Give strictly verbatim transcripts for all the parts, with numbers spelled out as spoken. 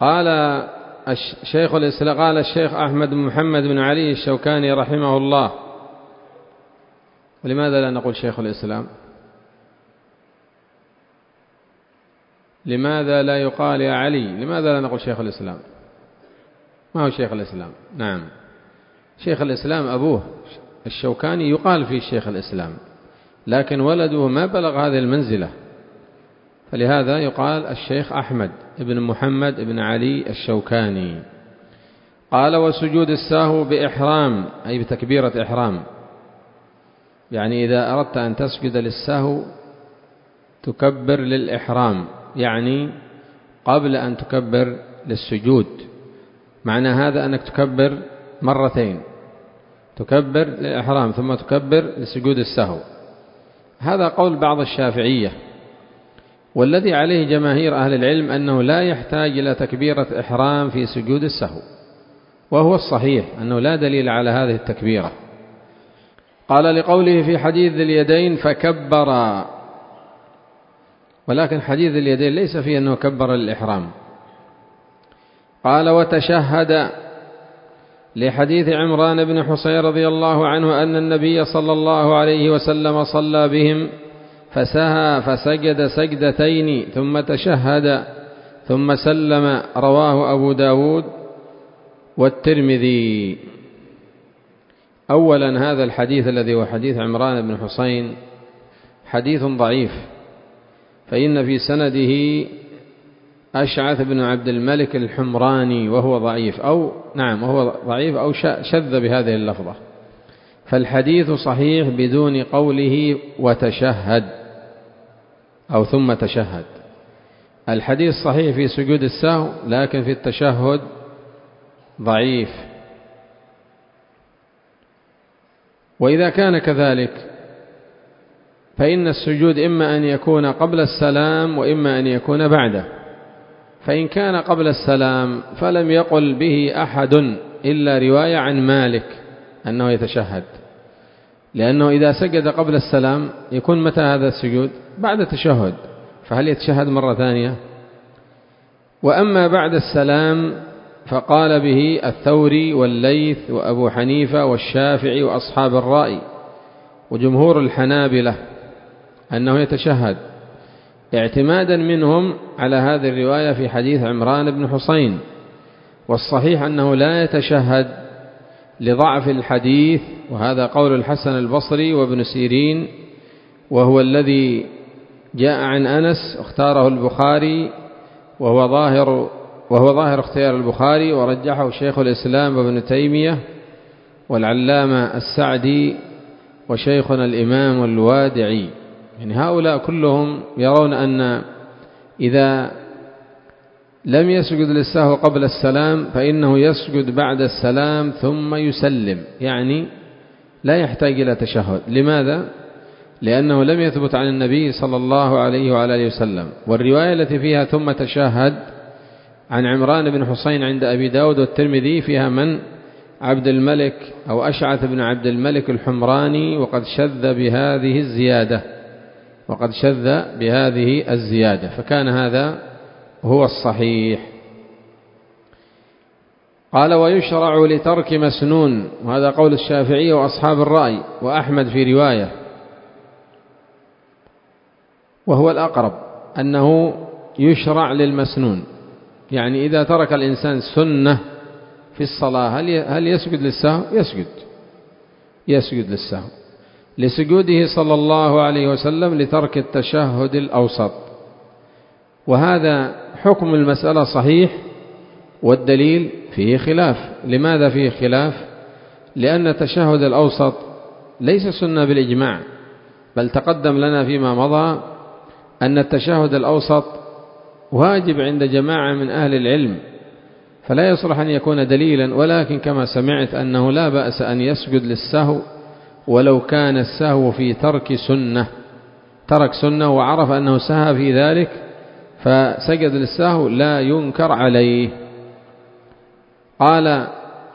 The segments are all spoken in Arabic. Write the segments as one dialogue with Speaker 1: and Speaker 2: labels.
Speaker 1: قال الشيخ الإسلام قال الشيخ أحمد بن محمد بن علي الشوكاني رحمه الله. ولماذا لا نقول شيخ الإسلام؟ لماذا لا يقال يا علي؟ لماذا لا نقول شيخ الإسلام؟ ما هو شيخ الإسلام؟ نعم، شيخ الإسلام أبوه الشوكاني يقال فيه شيخ الإسلام، لكن ولده ما بلغ هذه المنزلة، فلهذا يقال الشيخ أحمد بن محمد بن علي الشوكاني. قال وسجود السهو بإحرام، أي بتكبيرة إحرام، يعني إذا أردت أن تسجد للسهو تكبر للإحرام، يعني قبل أن تكبر للسجود. معنى هذا أنك تكبر مرتين، تكبر للإحرام ثم تكبر لسجود السهو. هذا قول بعض الشافعية، والذي عليه جماهير أهل العلم أنه لا يحتاج إلى تكبيرة إحرام في سجود السهو، وهو الصحيح أنه لا دليل على هذه التكبيرة. قال لقوله في حديث ذي اليدين فكبر، ولكن حديث ذي اليدين ليس فيه أنه كبر الإحرام. قال وتشهد لحديث عمران بن حصين رضي الله عنه أن النبي صلى الله عليه وسلم صلى بهم فسهى فسجد سجدتين ثم تشهد ثم سلم، رواه أبو داود والترمذي. أولا هذا الحديث الذي هو حديث عمران بن حصين حديث ضعيف، فإن في سنده أشعث بن عبد الملك الحمراني وهو ضعيف، أو نعم وهو ضعيف أو شذ بهذه اللفظة، فالحديث صحيح بدون قوله وتشهد أو ثم تشهد. الحديث صحيح في سجود السهو، لكن في التشهد ضعيف. وإذا كان كذلك فإن السجود إما أن يكون قبل السلام وإما أن يكون بعده. فإن كان قبل السلام فلم يقل به أحد إلا رواية عن مالك أنه يتشهد، لأنه إذا سجد قبل السلام يكون متى هذا السجود؟ بعد التشهد، فهل يتشهد مرة ثانية؟ وأما بعد السلام فقال به الثوري والليث وأبو حنيفة والشافعي وأصحاب الرأي وجمهور الحنابلة أنه يتشهد، اعتمادا منهم على هذه الرواية في حديث عمران بن حصين. والصحيح أنه لا يتشهد لضعف الحديث، وهذا قول الحسن البصري وابن سيرين، وهو الذي جاء عن أنس اختاره البخاري، وهو ظاهر وهو ظاهر اختيار البخاري، ورجحه شيخ الإسلام وابن تيمية والعلامة السعدي وشيخنا الإمام الوادعي. يعني هؤلاء كلهم يرون أن إذا لم يسجد للسهو قبل السلام فإنه يسجد بعد السلام ثم يسلم، يعني لا يحتاج إلى تشهد. لماذا؟ لأنه لم يثبت عن النبي صلى الله عليه وعلى آله وسلم. والرواية التي فيها ثم تشهد عن عمران بن حصين عند أبي داود والترمذي فيها من؟ عبد الملك أو أشعث بن عبد الملك الحمراني، وقد شذ بهذه الزيادة وقد شذ بهذه الزيادة فكان هذا هو الصحيح. قال ويشرع لترك مسنون، وهذا قول الشافعي وأصحاب الرأي وأحمد في رواية، وهو الأقرب أنه يشرع للمسنون، يعني إذا ترك الإنسان سنة في الصلاة هل يسجد للسهو؟ يسجد يسجد للسهو لسجوده صلى الله عليه وسلم لترك التشهد الأوسط. وهذا حكم المسألة صحيح، والدليل فيه خلاف. لماذا فيه خلاف؟ لأن التشهد الأوسط ليس سنة بالإجماع، بل تقدم لنا فيما مضى أن التشهد الأوسط واجب عند جماعة من أهل العلم، فلا يصلح أن يكون دليلا. ولكن كما سمعت أنه لا بأس أن يسجد للسهو ولو كان السهو في ترك سنة، ترك سنة وعرف أنه سهى في ذلك فسجد للسهو لا ينكر عليه. قال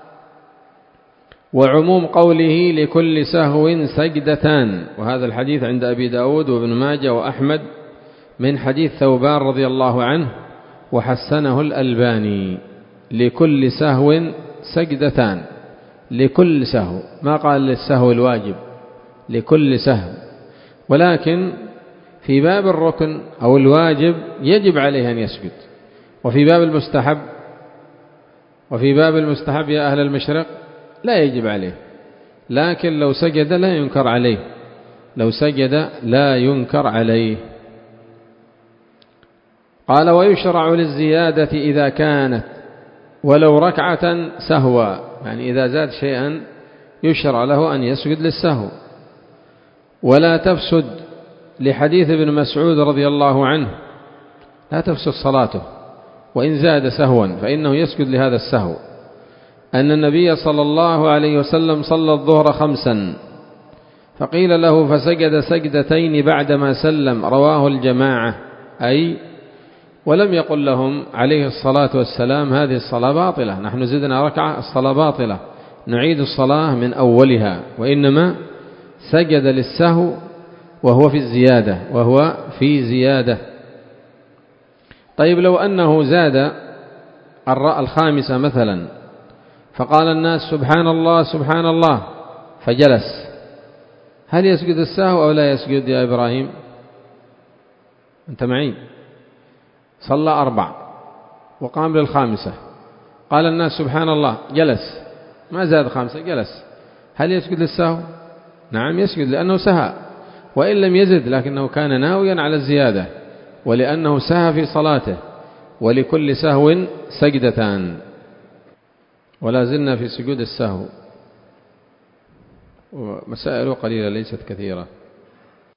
Speaker 1: وعموم قوله لكل سهو سجدتان، وهذا الحديث عند أبي داود وابن ماجه وأحمد من حديث ثوبان رضي الله عنه وحسنه الألباني. لكل سهو سجدتان، لكل سهو، ما قال للسهو الواجب، لكل سهو. ولكن في باب الركن أو الواجب يجب عليه أن يسجد، وفي باب المستحب وفي باب المستحب يا أهل المشرق لا يجب عليه، لكن لو سجد لا ينكر عليه، لو سجد لا ينكر عليه. قال: ويشرع للزيادة إذا كانت ولو ركعة سهوا، يعني إذا زاد شيئا يشرع له أن يسجد للسهو. ولا تفسد، لحديث ابن مسعود رضي الله عنه: لا تفسد صلاته وإن زاد سهوا، فإنه يسجد لهذا السهو. أن النبي صلى الله عليه وسلم صلى الظهر خمسا فقيل له فسجد سجدتين بعدما سلم، رواه الجماعة، أي ولم يقل لهم عليه الصلاة والسلام هذه الصلاة باطلة، نحن زدنا ركعة الصلاة باطلة، نعيد الصلاة من أولها، وإنما سجد للسهو وهو في الزيادة وهو في زيادة. طيب لو أنه زاد الخامسة مثلا فقال الناس سبحان الله سبحان الله فجلس، هل يسجد السهو أو لا يسجد يا إبراهيم؟ أنت معي؟ صلى أربع وقام للخامسة، قال الناس سبحان الله، جلس، ما زاد خامسة، جلس، هل يسجد للسهو؟ نعم يسجد، لأنه سهى، وإن لم يزد لكنه كان ناويا على الزيادة، ولأنه سهى في صلاته. ولكل سهو سجدتان. ولا زلنا في سجود السهو، ومسائل قليلة ليست كثيرة.